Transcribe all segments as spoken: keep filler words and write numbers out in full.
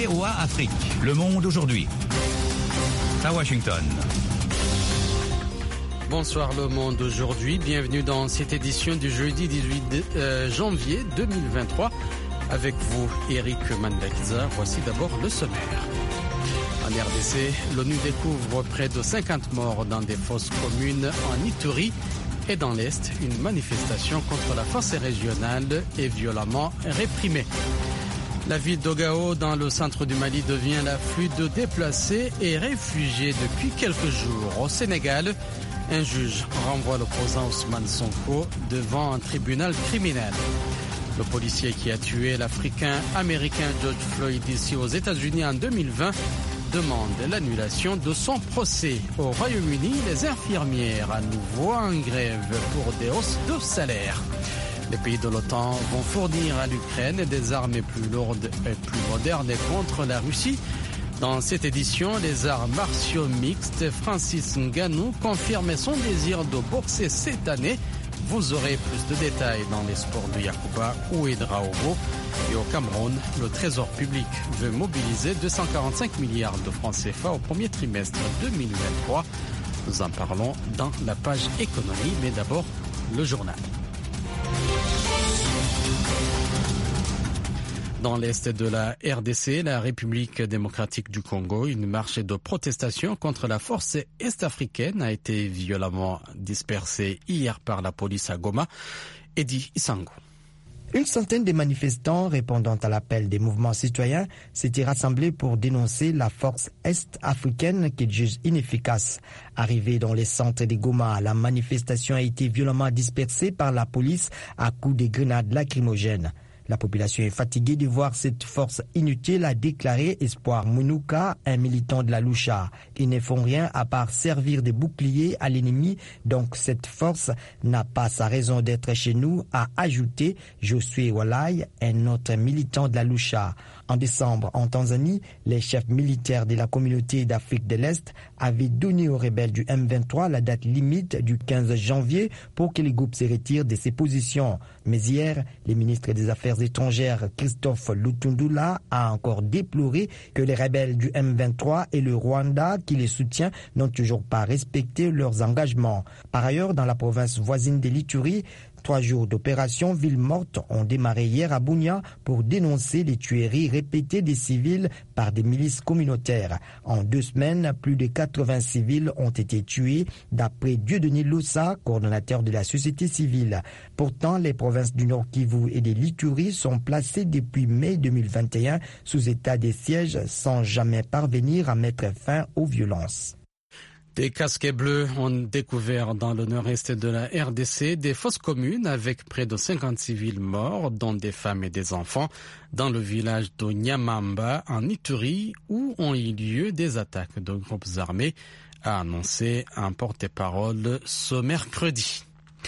V O A Afrique. Le monde aujourd'hui. À Washington. Bonsoir le monde aujourd'hui. Bienvenue dans cette édition du jeudi dix-huit janvier deux mille vingt-trois. Avec vous, Eric Mandakiza. Voici d'abord le sommaire. En R D C, l'ONU découvre près de cinquante morts dans des fosses communes en Ituri. Et dans l'Est, une manifestation contre la force régionale est violemment réprimée. La ville d'Ogao, dans le centre du Mali, devient l'afflux de déplacés et réfugiés depuis quelques jours. Au Sénégal, un juge renvoie l'opposant Ousmane Sonko devant un tribunal criminel. Le policier qui a tué l'Africain-Américain George Floyd ici aux États-Unis en deux mille vingt demande l'annulation de son procès. Au Royaume-Uni, les infirmières à nouveau en grève pour des hausses de salaire. Les pays de l'OTAN vont fournir à l'Ukraine des armes plus lourdes et plus modernes contre la Russie. Dans cette édition, les arts martiaux mixtes, Francis Ngannou confirme son désir de boxer cette année. Vous aurez plus de détails dans les sports de Yacouba ou Ouédraogo. Et au Cameroun, le Trésor public veut mobiliser deux cent quarante-cinq milliards de francs C F A au premier trimestre deux mille vingt-trois. Nous en parlons dans la page économie, mais d'abord le journal. Dans l'est de la R D C, la République démocratique du Congo, une marche de protestation contre la force est-africaine a été violemment dispersée hier par la police à Goma. Eddie Isango. Une centaine de manifestants répondant à l'appel des mouvements citoyens s'étaient rassemblés pour dénoncer la force est-africaine qu'ils jugent inefficace. Arrivée dans les centres de Goma, la manifestation a été violemment dispersée par la police à coups de grenades lacrymogènes. La population est fatiguée de voir cette force inutile, a déclaré Espoir Mounouka, un militant de la Lucha. Ils ne font rien à part servir de bouclier à l'ennemi, donc cette force n'a pas sa raison d'être chez nous, a ajouté Josué Walai, un autre militant de la Lucha. En décembre, en Tanzanie, les chefs militaires de la communauté d'Afrique de l'Est avaient donné aux rebelles du M vingt-trois la date limite du quinze janvier pour que les groupes se retirent de ses positions. Mais hier, le ministre des Affaires étrangères Christophe Lutundula a encore déploré que les rebelles du M vingt-trois et le Rwanda qui les soutient n'ont toujours pas respecté leurs engagements. Par ailleurs, dans la province voisine de l'Ituri, Trois jours d'opération ville morte ont démarré hier à Bunia pour dénoncer les tueries répétées des civils par des milices communautaires. En deux semaines, plus de quatre-vingts civils ont été tués, d'après Dieudonné Lossa, coordonnateur de la société civile. Pourtant, les provinces du Nord Kivu et de l'Ituri sont placées depuis mai deux mille vingt et un sous état de siège sans jamais parvenir à mettre fin aux violences. Des casquets bleus ont découvert dans le nord-est de la R D C des fosses communes avec près de cinquante civils morts, dont des femmes et des enfants, dans le village de Nyamamba en Ituri, où ont eu lieu des attaques de groupes armés, a annoncé un porte-parole ce mercredi.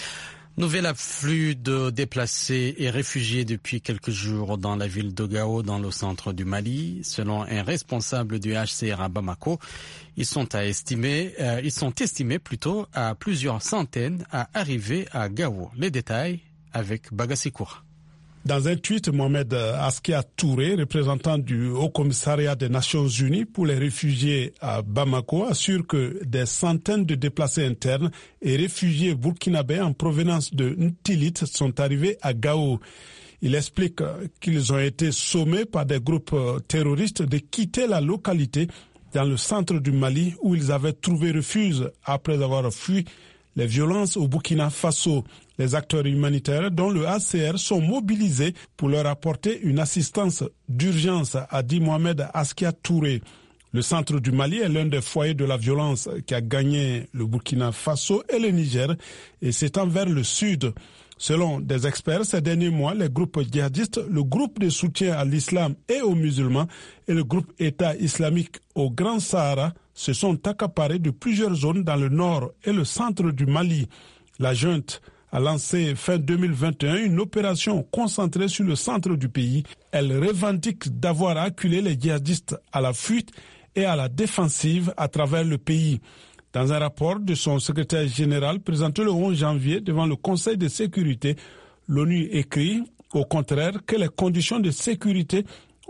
Nouvel afflux de déplacés et réfugiés depuis quelques jours dans la ville d'Ogao, dans le centre du Mali. Selon un responsable du H C R à Bamako, ils sont, à estimer, euh, ils sont estimés plutôt à plusieurs centaines à arriver à Gao. Les détails avec Bagasikoura. Dans un tweet, Mohamed Askia Touré, représentant du Haut-Commissariat des Nations Unies pour les réfugiés à Bamako, assure que des centaines de déplacés internes et réfugiés burkinabés en provenance de Ntilit sont arrivés à Gao. Il explique qu'ils ont été sommés par des groupes terroristes de quitter la localité dans le centre du Mali où ils avaient trouvé refuge après avoir fui les violences au Burkina Faso. Les acteurs humanitaires, dont le H C R, sont mobilisés pour leur apporter une assistance d'urgence, a dit Mohamed Askia Touré. Le centre du Mali est l'un des foyers de la violence qui a gagné le Burkina Faso et le Niger et s'étend vers le sud. Selon des experts, ces derniers mois, les groupes djihadistes, le groupe de soutien à l'islam et aux musulmans et le groupe État islamique au Grand Sahara se sont accaparés de plusieurs zones dans le nord et le centre du Mali. La junte a lancé fin deux mille vingt et un une opération concentrée sur le centre du pays. Elle revendique d'avoir acculé les djihadistes à la fuite et à la défensive à travers le pays. Dans un rapport de son secrétaire général présenté le onze janvier devant le Conseil de sécurité, l'ONU écrit au contraire que les conditions de sécurité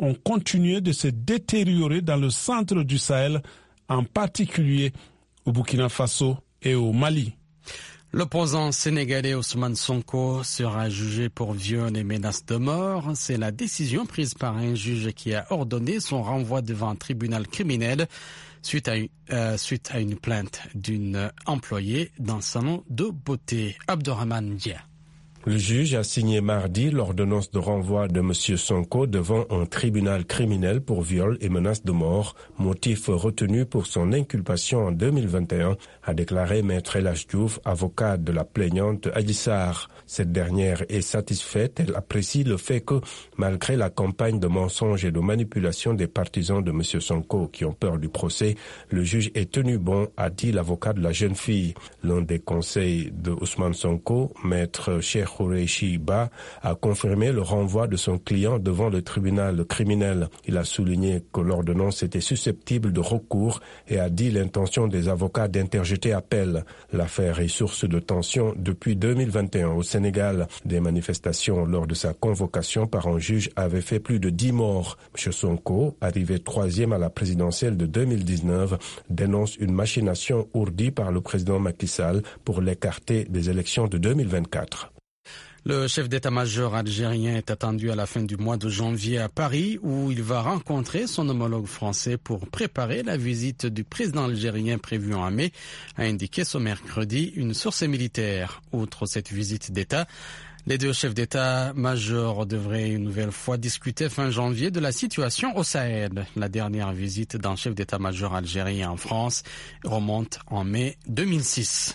ont continué de se détériorer dans le centre du Sahel, en particulier au Burkina Faso et au Mali. L'opposant sénégalais Ousmane Sonko sera jugé pour viol et menaces de mort. C'est la décision prise par un juge qui a ordonné son renvoi devant un tribunal criminel suite à une, euh, suite à une plainte d'une employée d'un salon de beauté. Abdourahmane Dia. Le juge a signé mardi l'ordonnance de renvoi de M. Sonko devant un tribunal criminel pour viol et menaces de mort, motif retenu pour son inculpation en deux mille vingt et un, a déclaré Maître El Hadji Diouf, avocat de la plaignante Adji Sarr. Cette dernière est satisfaite, elle apprécie le fait que, malgré la campagne de mensonges et de manipulation des partisans de M. Sonko qui ont peur du procès, le juge est tenu bon, a dit l'avocat de la jeune fille. L'un des conseils de Ousmane Sonko, Maître Cheikh Khoureyssi Ba, a confirmé le renvoi de son client devant le tribunal criminel. Il a souligné que l'ordonnance était susceptible de recours et a dit l'intention des avocats d'interjeter appel. L'affaire est source de tension depuis deux mille vingt et un au Sénégal. Des manifestations lors de sa convocation par un juge avaient fait plus de dix morts. M. Sonko, arrivé troisième à la présidentielle de deux mille dix-neuf, dénonce une machination ourdie par le président Macky Sall pour l'écarter des élections de deux mille vingt-quatre. Le chef d'état-major algérien est attendu à la fin du mois de janvier à Paris, où il va rencontrer son homologue français pour préparer la visite du président algérien prévue en mai, a indiqué ce mercredi une source militaire. Outre cette visite d'État, les deux chefs d'état-major devraient une nouvelle fois discuter fin janvier de la situation au Sahel. La dernière visite d'un chef d'état-major algérien en France remonte en mai deux mille six.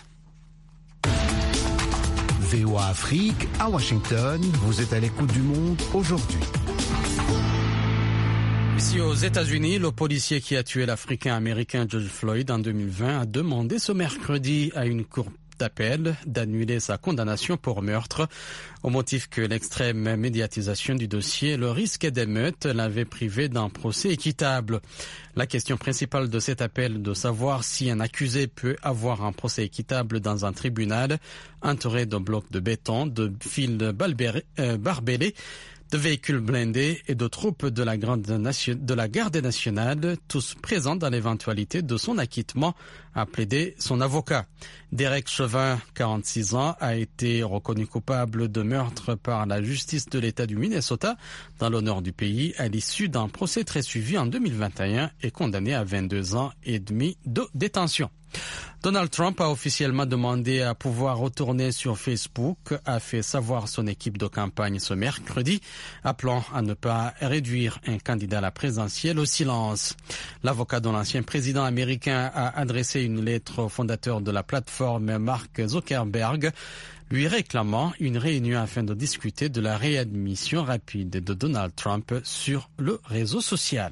V O A Afrique, à Washington, vous êtes à l'écoute du monde aujourd'hui. Ici aux États-Unis, le policier qui a tué l'Africain-Américain George Floyd en deux mille vingt a demandé ce mercredi à une cour d'appel d'annuler sa condamnation pour meurtre au motif que l'extrême médiatisation du dossier et le risque d'émeute l'avaient privé d'un procès équitable. La question principale de cet appel est de savoir si un accusé peut avoir un procès équitable dans un tribunal entouré de blocs de béton, de fils barbelés, de véhicules blindés et de troupes de la, de la garde nationale, tous présents dans l'éventualité de son acquittement, a plaidé son avocat. Derek Chauvin, quarante-six ans, a été reconnu coupable de meurtre par la justice de l'État du Minnesota dans le nord du pays à l'issue d'un procès très suivi en deux mille vingt et un et condamné à vingt-deux ans et demi de détention. Donald Trump a officiellement demandé à pouvoir retourner sur Facebook, a fait savoir son équipe de campagne ce mercredi, appelant à ne pas réduire un candidat à la présidentielle au silence. L'avocat de l'ancien président américain a adressé une lettre au fondateur de la plateforme Mark Zuckerberg, lui réclamant une réunion afin de discuter de la réadmission rapide de Donald Trump sur le réseau social.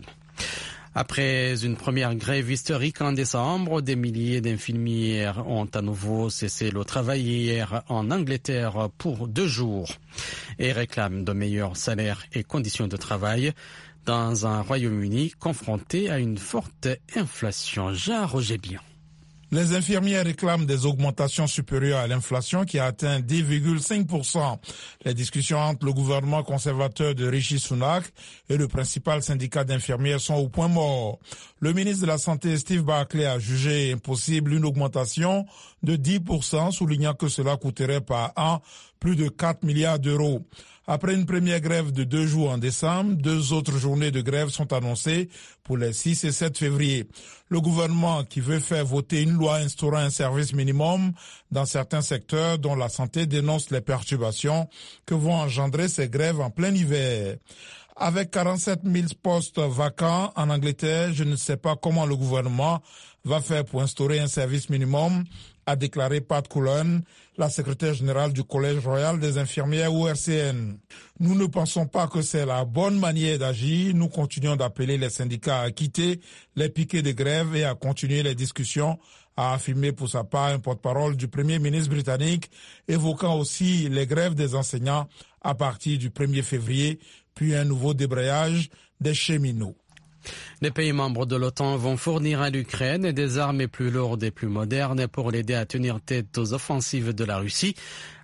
Après une première grève historique en décembre, des milliers d'infirmières ont à nouveau cessé le travail hier en Angleterre pour deux jours et réclament de meilleurs salaires et conditions de travail dans un Royaume-Uni confronté à une forte inflation. Jean-Roger Bion. Les infirmières réclament des augmentations supérieures à l'inflation qui a atteint dix virgule cinq pour cent. Les discussions entre le gouvernement conservateur de Rishi Sunak et le principal syndicat d'infirmières sont au point mort. Le ministre de la Santé, Steve Barclay, a jugé impossible une augmentation de dix pour cent, soulignant que cela coûterait par an plus de quatre milliards d'euros. Après une première grève de deux jours en décembre, deux autres journées de grève sont annoncées pour les six et sept février. Le gouvernement qui veut faire voter une loi instaurant un service minimum dans certains secteurs dont la santé dénonce les perturbations que vont engendrer ces grèves en plein hiver. Avec quarante-sept mille postes vacants en Angleterre, je ne sais pas comment le gouvernement va faire pour instaurer un service minimum, a déclaré Pat Cullen, la secrétaire générale du Collège royal des infirmières O R C N. Nous ne pensons pas que c'est la bonne manière d'agir. Nous continuons d'appeler les syndicats à quitter les piquets de grève et à continuer les discussions, a affirmé pour sa part un porte-parole du Premier ministre britannique, évoquant aussi les grèves des enseignants à partir du premier février, puis un nouveau débrayage des cheminots. Les pays membres de l'OTAN vont fournir à l'Ukraine des armes plus lourdes et plus modernes pour l'aider à tenir tête aux offensives de la Russie,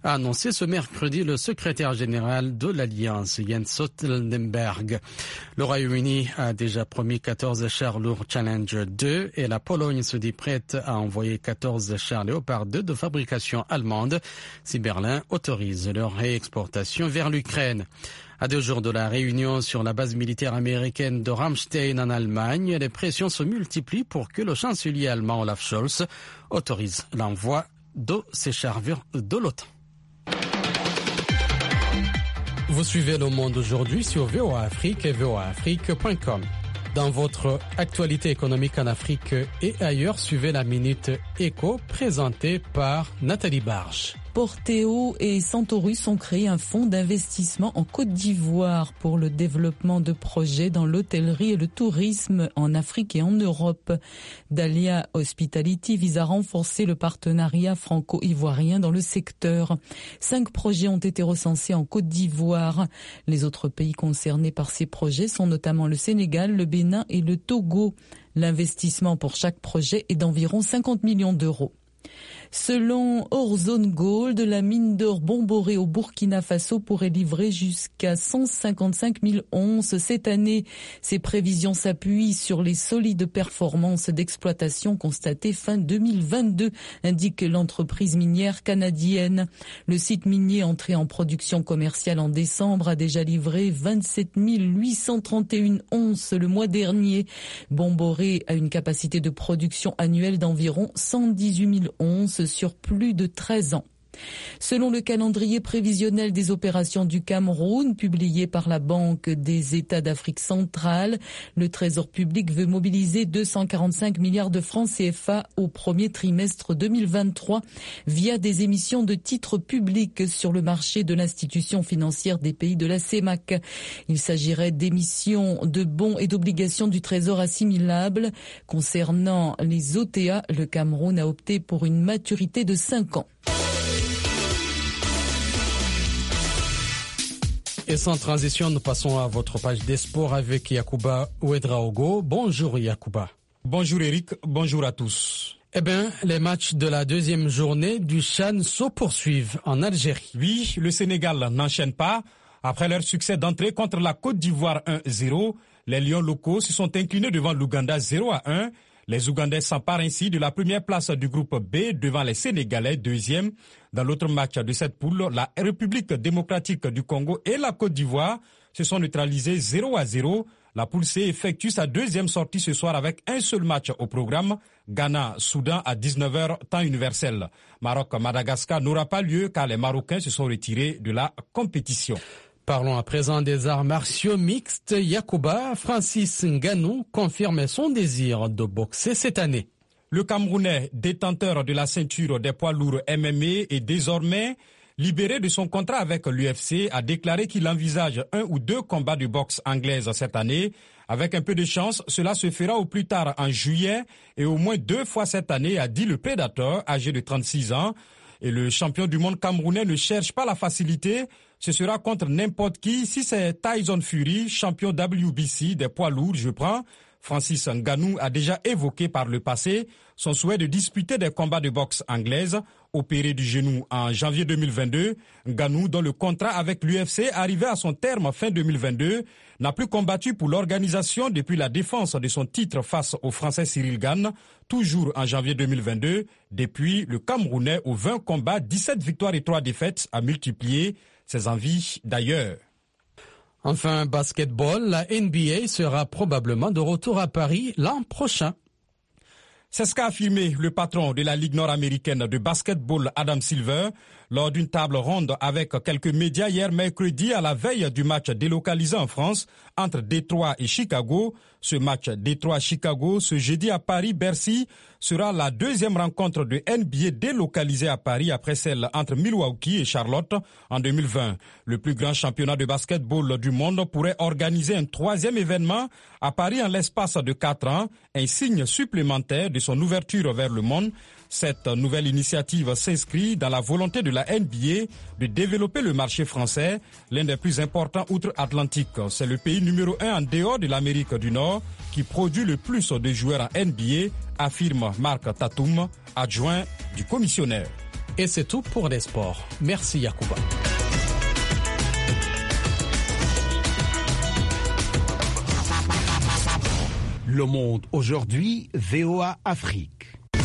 a annoncé ce mercredi le secrétaire général de l'Alliance, Jens Stoltenberg. Le Royaume-Uni a déjà promis quatorze chars lourds Challenger deux et la Pologne se dit prête à envoyer quatorze chars Léopard deux de fabrication allemande si Berlin autorise leur réexportation vers l'Ukraine. À deux jours de la réunion sur la base militaire américaine de Ramstein en Allemagne, les pressions se multiplient pour que le chancelier allemand Olaf Scholz autorise l'envoi de ces chars de l'OTAN. Vous suivez Le Monde aujourd'hui sur V O A Afrique et V O A Afrique point com. Dans votre actualité économique en Afrique et ailleurs, suivez la Minute Éco présentée par Nathalie Barge. Porteo et Santorus ont créé un fonds d'investissement en Côte d'Ivoire pour le développement de projets dans l'hôtellerie et le tourisme en Afrique et en Europe. Dahlia Hospitality vise à renforcer le partenariat franco-ivoirien dans le secteur. Cinq projets ont été recensés en Côte d'Ivoire. Les autres pays concernés par ces projets sont notamment le Sénégal, le Bénin et le Togo. L'investissement pour chaque projet est d'environ cinquante millions d'euros. Selon Orzone Gold, la mine d'or Bomboré au Burkina Faso pourrait livrer jusqu'à cent cinquante-cinq mille onces cette année. Ces prévisions s'appuient sur les solides performances d'exploitation constatées fin deux mille vingt-deux, indique l'entreprise minière canadienne. Le site minier entré en production commerciale en décembre a déjà livré vingt-sept mille huit cent trente et une onces le mois dernier. Bomboré a une capacité de production annuelle d'environ cent dix-huit mille onces sur plus de treize ans. Selon le calendrier prévisionnel des opérations du Cameroun, publié par la Banque des États d'Afrique centrale, le Trésor public veut mobiliser deux cent quarante-cinq milliards de francs C F A au premier trimestre deux mille vingt-trois via des émissions de titres publics sur le marché de l'institution financière des pays de la C E M A C. Il s'agirait d'émissions de bons et d'obligations du Trésor assimilables. Concernant les O T A, le Cameroun a opté pour une maturité de cinq ans. Et sans transition, nous passons à votre page des sports avec Yacouba Ouedraogo. Bonjour Yacouba. Bonjour Eric, bonjour à tous. Eh bien, les matchs de la deuxième journée du CHAN se poursuivent en Algérie. Oui, le Sénégal n'enchaîne pas. Après leur succès d'entrée contre la Côte d'Ivoire un zéro, les Lions locaux se sont inclinés devant l'Ouganda zéro à un. Les Ougandais s'emparent ainsi de la première place du groupe B devant les Sénégalais deuxième. Dans l'autre match de cette poule, la République démocratique du Congo et la Côte d'Ivoire se sont neutralisés zéro à zéro. La poule C effectue sa deuxième sortie ce soir avec un seul match au programme. Ghana-Soudan à dix-neuf heures, temps universel. Maroc-Madagascar n'aura pas lieu car les Marocains se sont retirés de la compétition. Parlons à présent des arts martiaux mixtes. Yacouba, Francis Ngannou confirme son désir de boxer cette année. Le Camerounais, détenteur de la ceinture des poids lourds M M A et désormais libéré de son contrat avec l'U F C, a déclaré qu'il envisage un ou deux combats de boxe anglaise cette année. Avec un peu de chance, cela se fera au plus tard en juillet et au moins deux fois cette année, a dit le prédateur âgé de trente-six ans. Et le champion du monde camerounais ne cherche pas la facilité. Ce sera contre n'importe qui. Si c'est Tyson Fury, champion W B C des poids lourds, je prends. Francis Ngannou a déjà évoqué par le passé son souhait de disputer des combats de boxe anglaise. Opéré du genou en janvier deux mille vingt-deux, Ngannou, dont le contrat avec l'U F C arrivait à son terme fin deux mille vingt-deux, n'a plus combattu pour l'organisation depuis la défense de son titre face au Français Cyril Gane, toujours en janvier deux mille vingt-deux. Depuis, le Camerounais aux vingt combats, dix-sept victoires et trois défaites a multiplié ses envies d'ailleurs. Enfin, basketball, la N B A sera probablement de retour à Paris l'an prochain. C'est ce qu'a affirmé le patron de la Ligue nord-américaine de basketball, Adam Silver, lors d'une table ronde avec quelques médias hier mercredi à la veille du match délocalisé en France entre Détroit et Chicago. Ce match Détroit-Chicago, ce jeudi à Paris-Bercy, sera la deuxième rencontre de N B A délocalisée à Paris après celle entre Milwaukee et Charlotte en deux mille vingt. Le plus grand championnat de basketball du monde pourrait organiser un troisième événement à Paris en l'espace de quatre ans, un signe supplémentaire de son ouverture vers le monde. Cette nouvelle initiative s'inscrit dans la volonté de la N B A de développer le marché français, l'un des plus importants outre-Atlantique. C'est le pays numéro un en dehors de l'Amérique du Nord qui produit le plus de joueurs en N B A, affirme Marc Tatoum, adjoint du commissionnaire. Et c'est tout pour les sports. Merci Yacouba. Le Monde aujourd'hui, V O A Afrique.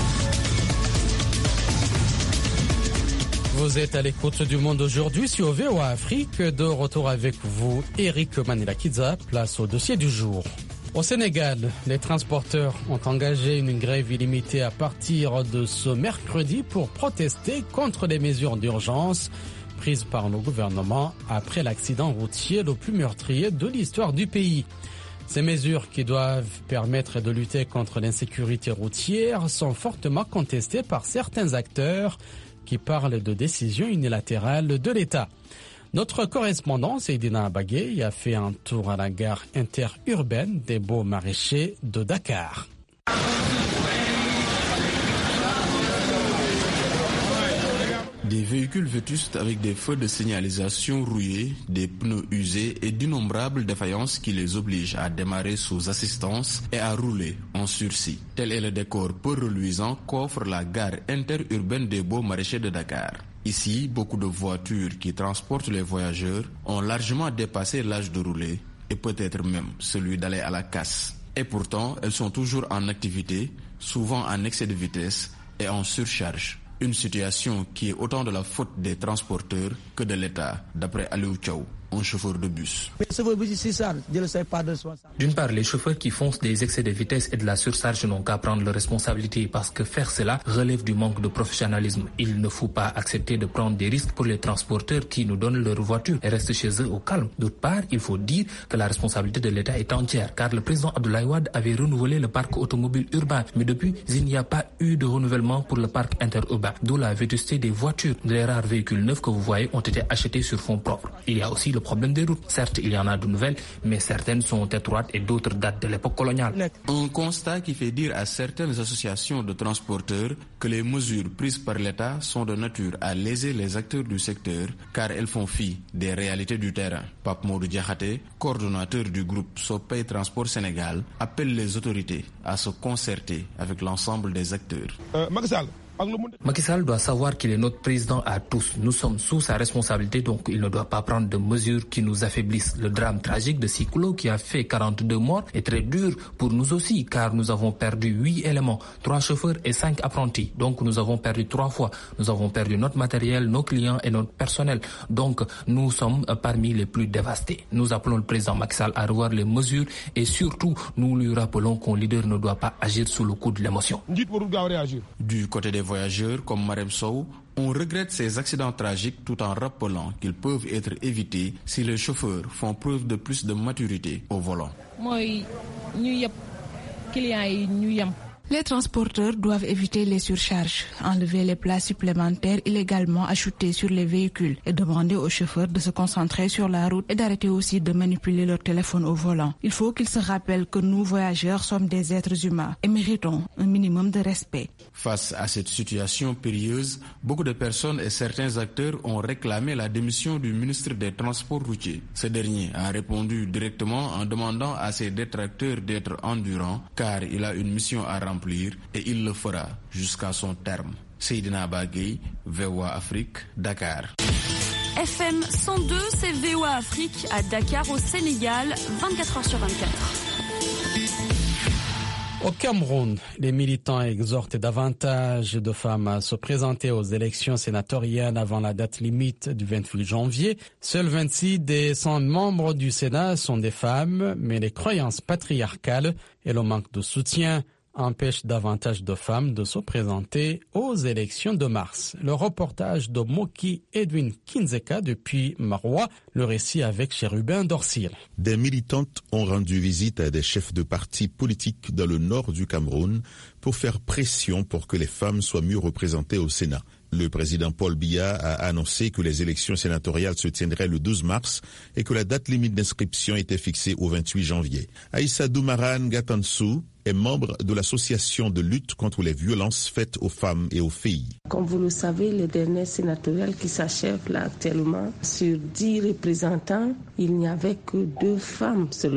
Vous êtes à l'écoute du Monde aujourd'hui sur V O A Afrique. De retour avec vous, Eric Manilakidza, place au dossier du jour. Au Sénégal, les transporteurs ont engagé une grève illimitée à partir de ce mercredi pour protester contre les mesures d'urgence prises par le gouvernement après l'accident routier le plus meurtrier de l'histoire du pays. Ces mesures qui doivent permettre de lutter contre l'insécurité routière sont fortement contestées par certains acteurs qui parlent de décisions unilatérales de l'État. Notre correspondant, Seydina Abagé, a fait un tour à la gare interurbaine des Beaux Maraîchers de Dakar. Des véhicules vétustes avec des feux de signalisation rouillés, des pneus usés et d'innombrables défaillances qui les obligent à démarrer sous assistance et à rouler en sursis. Tel est le décor peu reluisant qu'offre la gare interurbaine des Beaux Maraîchers de Dakar. Ici, beaucoup de voitures qui transportent les voyageurs ont largement dépassé l'âge de rouler et peut-être même celui d'aller à la casse. Et pourtant, elles sont toujours en activité, souvent en excès de vitesse et en surcharge. Une situation qui est autant de la faute des transporteurs que de l'État, d'après Aliou Thiaw, un chauffeur de bus. D'une part, les chauffeurs qui font des excès de vitesse et de la surcharge n'ont qu'à prendre leurs responsabilités parce que faire cela relève du manque de professionnalisme. Il ne faut pas accepter de prendre des risques pour les transporteurs qui nous donnent leur voiture et restent chez eux au calme. D'autre part, il faut dire que la responsabilité de l'État est entière car le président Abdoulaye Wade avait renouvelé le parc automobile urbain. Mais depuis, il n'y a pas eu de renouvellement pour le parc interurbain. D'où la vétusté des voitures. Les rares véhicules neufs que vous voyez ont été achetés sur fonds propres. Il y a aussi le problème des routes. Certes, il y en a de nouvelles, mais certaines sont étroites et d'autres datent de l'époque coloniale. Un constat qui fait dire à certaines associations de transporteurs que les mesures prises par l'État sont de nature à léser les acteurs du secteur car elles font fi des réalités du terrain. Pape Modou Diakhaté, coordonnateur du groupe Sopay Transport Sénégal, appelle les autorités à se concerter avec l'ensemble des acteurs. Euh, Macky Sall doit savoir qu'il est notre président à tous. Nous sommes sous sa responsabilité, donc il ne doit pas prendre de mesures qui nous affaiblissent. Le drame tragique de Sikolo qui a fait quarante-deux morts est très dur pour nous aussi, car nous avons perdu huit éléments, trois chauffeurs et cinq apprentis. Donc nous avons perdu trois fois. Nous avons perdu notre matériel, nos clients et notre personnel. Donc nous sommes parmi les plus dévastés. Nous appelons le président Macky Sall à revoir les mesures et surtout nous lui rappelons qu'un leader ne doit pas agir sous le coup de l'émotion. Du côté des voyageurs comme Marem Sow, on regrette ces accidents tragiques tout en rappelant qu'ils peuvent être évités si les chauffeurs font preuve de plus de maturité au volant. Les transporteurs doivent éviter les surcharges, enlever les places supplémentaires illégalement ajoutées sur les véhicules et demander aux chauffeurs de se concentrer sur la route et d'arrêter aussi de manipuler leur téléphone au volant. Il faut qu'ils se rappellent que nous, voyageurs, sommes des êtres humains et méritons un minimum de respect. Face à cette situation périlleuse, beaucoup de personnes et certains acteurs ont réclamé la démission du ministre des Transports routiers. Ce dernier a répondu directement en demandant à ses détracteurs d'être endurants car il a une mission à remplir et il le fera jusqu'à son terme. Seydina Abagé, V O A Afrique, Dakar. F M cent deux, c'est V O A Afrique à Dakar au Sénégal, vingt-quatre heures sur vingt-quatre. Au Cameroun, les militants exhortent davantage de femmes à se présenter aux élections sénatoriales avant la date limite du vingt-huit janvier. Seuls vingt-six des cent membres du Sénat sont des femmes, mais les croyances patriarcales et le manque de soutien empêche davantage de femmes de se présenter aux élections de mars. Le reportage de Moki Edwin Kinzeka depuis Maroua, le récit avec Chérubin Dorsil. Des militantes ont rendu visite à des chefs de partis politiques dans le nord du Cameroun pour faire pression pour que les femmes soient mieux représentées au Sénat. Le président Paul Biya a annoncé que les élections sénatoriales se tiendraient le douze mars et que la date limite d'inscription était fixée au vingt-huit janvier. Aïssa Doumaran Gatansou est membre de l'association de lutte contre les violences faites aux femmes et aux filles. Comme vous le savez, les dernières sénatoriales qui s'achèvent là actuellement, sur dix représentants, il n'y avait que deux femmes seulement.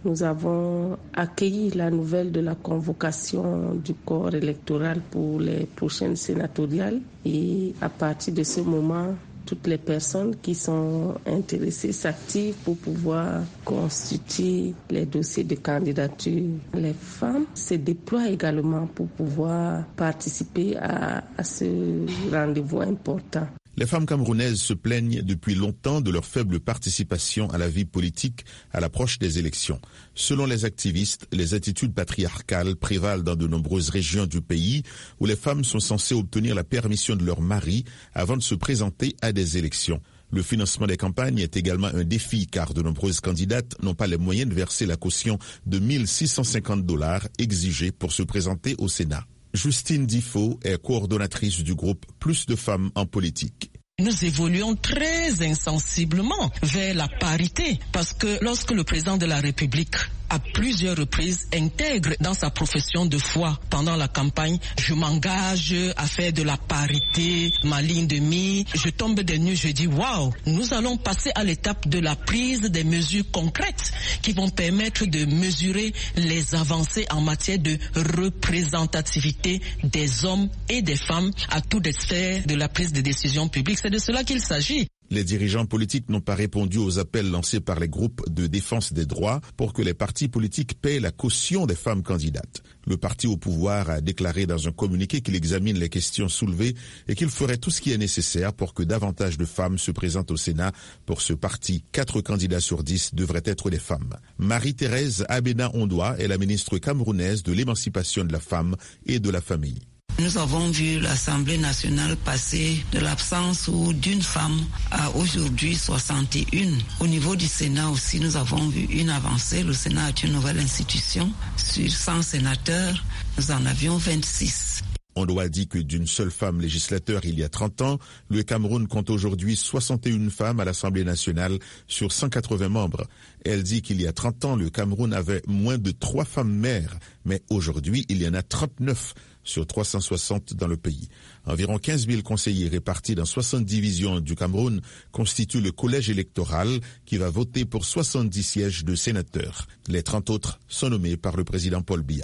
nous avons accueilli la nouvelle de la convocation du corps électoral pour les prochaines sénatoriales et à partir de ce moment, toutes les personnes qui sont intéressées s'activent pour pouvoir constituer les dossiers de candidature. Les femmes se déploient également pour pouvoir participer à, à ce rendez-vous important. Les femmes camerounaises se plaignent depuis longtemps de leur faible participation à la vie politique à l'approche des élections. Selon les activistes, les attitudes patriarcales prévalent dans de nombreuses régions du pays où les femmes sont censées obtenir la permission de leur mari avant de se présenter à des élections. Le financement des campagnes est également un défi car de nombreuses candidates n'ont pas les moyens de verser la caution de mille six cent cinquante dollars exigée pour se présenter au Sénat. Justine Difo est coordonnatrice du groupe Plus de femmes en politique. Nous évoluons très insensiblement vers la parité parce que lorsque le président de la République à plusieurs reprises intègre dans sa profession de foi pendant la campagne, je m'engage à faire de la parité, ma ligne de mire, je tombe des nues, je dis waouh, nous allons passer à l'étape de la prise des mesures concrètes qui vont permettre de mesurer les avancées en matière de représentativité des hommes et des femmes à toutes les sphères de la prise de décision publique. C'est de cela qu'il s'agit. Les dirigeants politiques n'ont pas répondu aux appels lancés par les groupes de défense des droits pour que les partis politiques paient la caution des femmes candidates. Le parti au pouvoir a déclaré dans un communiqué qu'il examine les questions soulevées et qu'il ferait tout ce qui est nécessaire pour que davantage de femmes se présentent au Sénat. Pour ce parti, quatre candidats sur dix devraient être des femmes. Marie-Thérèse Abena-Ondoa est la ministre camerounaise de l'émancipation de la femme et de la famille. Nous avons vu l'Assemblée nationale passer de l'absence ou d'une femme à aujourd'hui soixante et un. Au niveau du Sénat aussi, nous avons vu une avancée. Le Sénat est une nouvelle institution. Sur cent sénateurs, nous en avions vingt-six. On doit dire que d'une seule femme législateur il y a trente ans, le Cameroun compte aujourd'hui soixante et une femmes à l'Assemblée nationale sur cent quatre-vingts membres. Elle dit qu'il y a trente ans, le Cameroun avait moins de trois femmes maires, mais aujourd'hui, il y en a trente-neuf sur trois cent soixante dans le pays. Environ quinze mille conseillers répartis dans soixante divisions du Cameroun constituent le collège électoral qui va voter pour soixante-dix sièges de sénateurs. Les trente autres sont nommés par le président Paul Biya.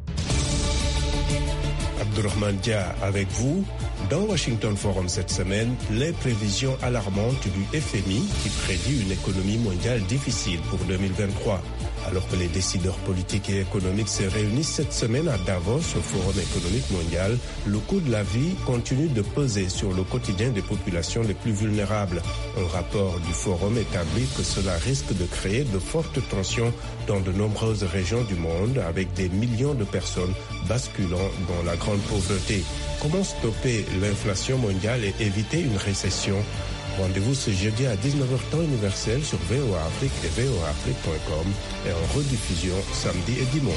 Abdourahmane Dia avec vous. Dans Washington Forum cette semaine, les prévisions alarmantes du F M I qui prédit une économie mondiale difficile pour deux mille vingt-trois. Alors que les décideurs politiques et économiques se réunissent cette semaine à Davos au Forum économique mondial, le coût de la vie continue de peser sur le quotidien des populations les plus vulnérables. Un rapport du Forum établit que cela risque de créer de fortes tensions dans de nombreuses régions du monde avec des millions de personnes basculant dans la grande pauvreté. Comment stopper l'inflation mondiale et éviter une récession? Rendez-vous ce jeudi à dix-neuf heures temps universel sur V O A Afrique et V O A Afrique point com et en rediffusion samedi et dimanche.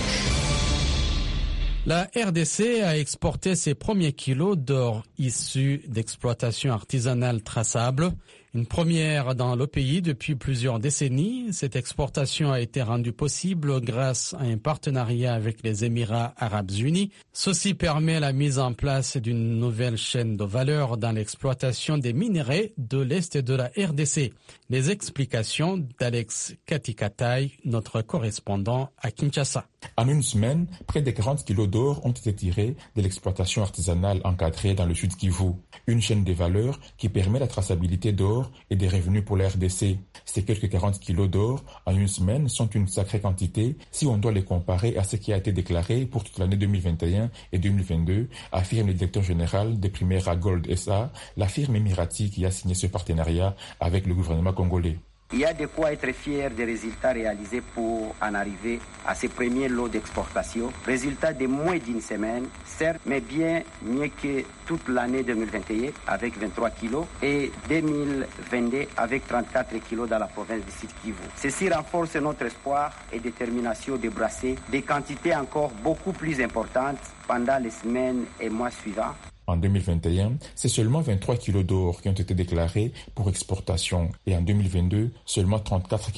La R D C a exporté ses premiers kilos d'or issus d'exploitations artisanales traçables. Une première dans le pays depuis plusieurs décennies. Cette exportation a été rendue possible grâce à un partenariat avec les Émirats arabes unis. Ceci permet la mise en place d'une nouvelle chaîne de valeur dans l'exploitation des minerais de l'Est de la R D C. Les explications d'Alex Katikataï, notre correspondant à Kinshasa. En une semaine, près de quarante kilos d'or ont été tirés de l'exploitation artisanale encadrée dans le sud Kivu. Une chaîne de valeur qui permet la traçabilité d'or et des revenus pour la R D C. Ces quelques quarante kilos d'or en une semaine sont une sacrée quantité si on doit les comparer à ce qui a été déclaré pour toute l'année deux mille vingt et un et deux mille vingt-deux, affirme le directeur général de Primera Gold S A, la firme émirati qui a signé ce partenariat avec le gouvernement congolais. Il y a de quoi être fier des résultats réalisés pour en arriver à ces premiers lots d'exportation. Résultats de moins d'une semaine, certes, mais bien mieux que toute l'année deux mille vingt et un avec vingt-trois kilos et deux mille vingt-deux avec trente-quatre kilos dans la province du Sud Kivu. Ceci renforce notre espoir et détermination de brasser des quantités encore beaucoup plus importantes pendant les semaines et mois suivants. En deux mille vingt et un, c'est seulement vingt-trois kilos d'or qui ont été déclarés pour exportation et en deux mille vingt-deux, seulement trente-quatre kilos.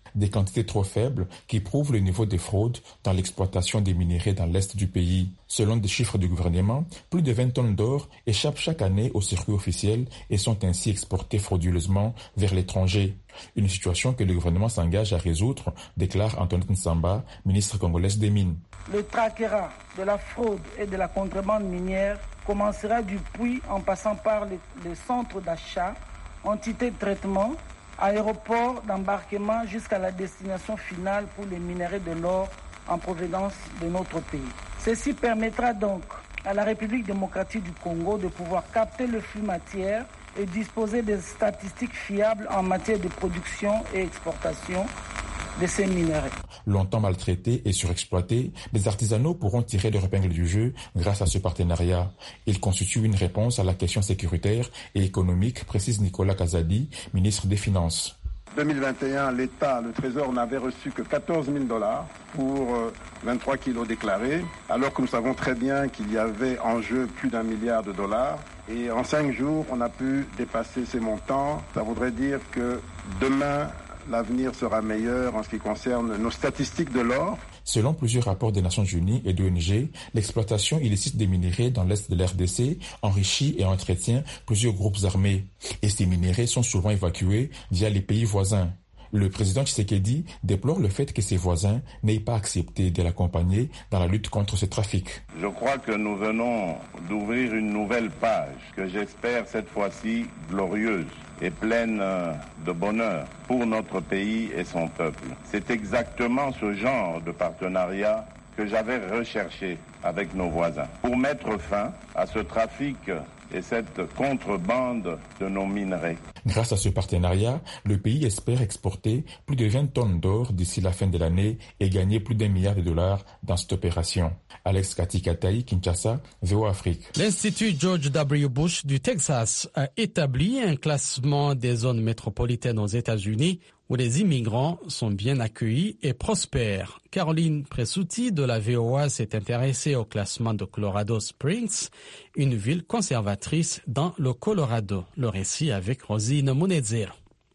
Des quantités trop faibles qui prouvent le niveau de fraude dans l'exploitation des minéraux dans l'est du pays. Selon des chiffres du gouvernement, plus de vingt tonnes d'or échappent chaque année au circuit officiel et sont ainsi exportées frauduleusement vers l'étranger. Une situation que le gouvernement s'engage à résoudre, déclare Antoinette Nsamba, ministre congolaise des Mines. Le traquera de la fraude et de la contrebande minière commencera du puits en passant par les, les centres d'achat, entités de traitement, aéroports d'embarquement jusqu'à la destination finale pour les minéraux de l'or en provenance de notre pays. Ceci permettra donc à la République démocratique du Congo de pouvoir capter le flux matière et disposer des statistiques fiables en matière de production et exportation de ces minéraux. Longtemps maltraités et surexploités, les artisanaux pourront tirer leur épingle du jeu grâce à ce partenariat. Il constitue une réponse à la question sécuritaire et économique, précise Nicolas Kazadi, ministre des Finances. deux mille vingt et un, l'État, le Trésor n'avait reçu que quatorze mille dollars pour vingt-trois kilos déclarés, alors que nous savons très bien qu'il y avait en jeu plus d'un milliard de dollars. Et en cinq jours, on a pu dépasser ces montants. Ça voudrait dire que demain, l'avenir sera meilleur en ce qui concerne nos statistiques de l'or. Selon plusieurs rapports des Nations Unies et d'O N G, l'exploitation illicite des minéraux dans l'est de l'R D C enrichit et entretient plusieurs groupes armés. Et ces minéraux sont souvent évacués via les pays voisins. Le président Tshisekedi déplore le fait que ses voisins n'aient pas accepté de l'accompagner dans la lutte contre ce trafic. Je crois que nous venons d'ouvrir une nouvelle page que j'espère cette fois-ci glorieuse et pleine de bonheur pour notre pays et son peuple. C'est exactement ce genre de partenariat que j'avais recherché avec nos voisins pour mettre fin à ce trafic et cette contrebande de nos minerais. Grâce à ce partenariat, le pays espère exporter plus de vingt tonnes d'or d'ici la fin de l'année et gagner plus d'un milliard de dollars dans cette opération. Alex Katikataï, Kinshasa, V O A Afrique. L'Institut George W. Bush du Texas a établi un classement des zones métropolitaines aux États-Unis où les immigrants sont bien accueillis et prospèrent. Caroline Presutti de la V O A s'est intéressée au classement de Colorado Springs, une ville conservatrice dans le Colorado. Le récit avec Rosine Munezero.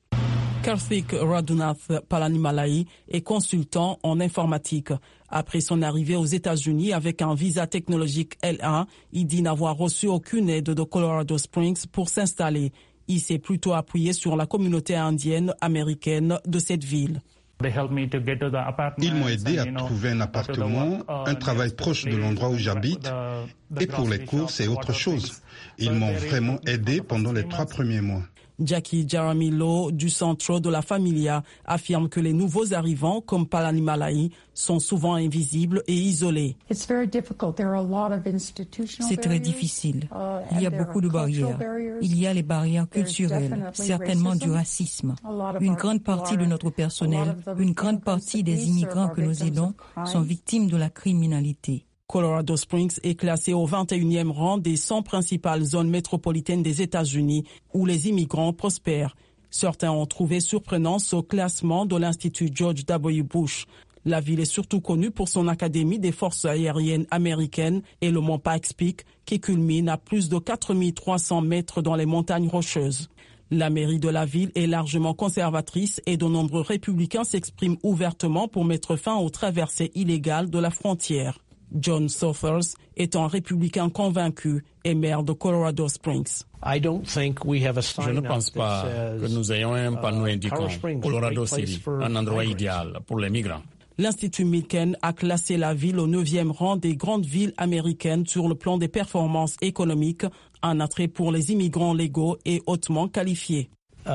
Karthik Radunath Palanimalai est consultant en informatique. Après son arrivée aux États-Unis avec un visa technologique L un, il dit n'avoir reçu aucune aide de Colorado Springs pour s'installer. Il s'est plutôt appuyé sur la communauté indienne américaine de cette ville. Ils m'ont aidé à trouver un appartement, un travail proche de l'endroit où j'habite, et pour les cours, c'est autre chose. Ils m'ont vraiment aidé pendant les trois premiers mois. Jackie Jaramillo du Centro de la Familia affirme que les nouveaux arrivants comme Palanimalai sont souvent invisibles et isolés. C'est très difficile. Il y a beaucoup de barrières. Il y a les barrières culturelles, certainement du racisme. Une grande partie de notre personnel, une grande partie des immigrants que nous aidons sont victimes de la criminalité. Colorado Springs est classé au vingt et unième rang des cent principales zones métropolitaines des États-Unis où les immigrants prospèrent. Certains ont trouvé surprenant ce classement de l'Institut George W. Bush. La ville est surtout connue pour son académie des forces aériennes américaines et le mont Pikes Peak qui culmine à plus de quatre mille trois cents mètres dans les montagnes rocheuses. La mairie de la ville est largement conservatrice et de nombreux républicains s'expriment ouvertement pour mettre fin aux traversées illégales de la frontière. John Sothers est un républicain convaincu et maire de Colorado Springs. Je ne pense pas que nous ayons un panneau indiquant Colorado City, un endroit idéal pour les migrants. L'Institut Milken a classé la ville au neuvième rang des grandes villes américaines sur le plan des performances économiques, un attrait pour les immigrants légaux et hautement qualifiés.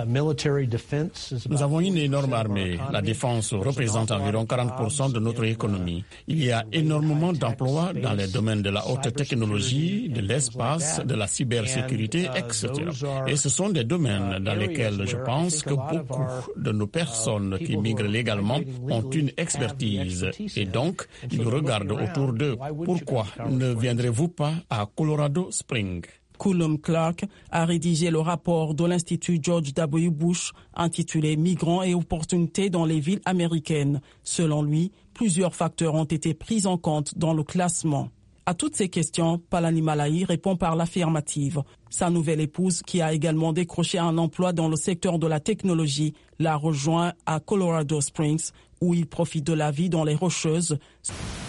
Nous avons une énorme armée. La défense représente environ quarante pour cent de notre économie. Il y a énormément d'emplois dans les domaines de la haute technologie, de l'espace, de la cybersécurité, et cetera. Et ce sont des domaines dans lesquels je pense que beaucoup de nos personnes qui migrent légalement ont une expertise. Et donc, ils regardent autour d'eux. Pourquoi ne viendrez-vous pas à Colorado Springs? Cullum Clark a rédigé le rapport de l'Institut George W. Bush intitulé « Migrants et opportunités dans les villes américaines ». Selon lui, plusieurs facteurs ont été pris en compte dans le classement. À toutes ces questions, Palani Malayi répond par l'affirmative. Sa nouvelle épouse, qui a également décroché un emploi dans le secteur de la technologie, l'a rejoint à Colorado Springs, où il profite de la vie dans les Rocheuses.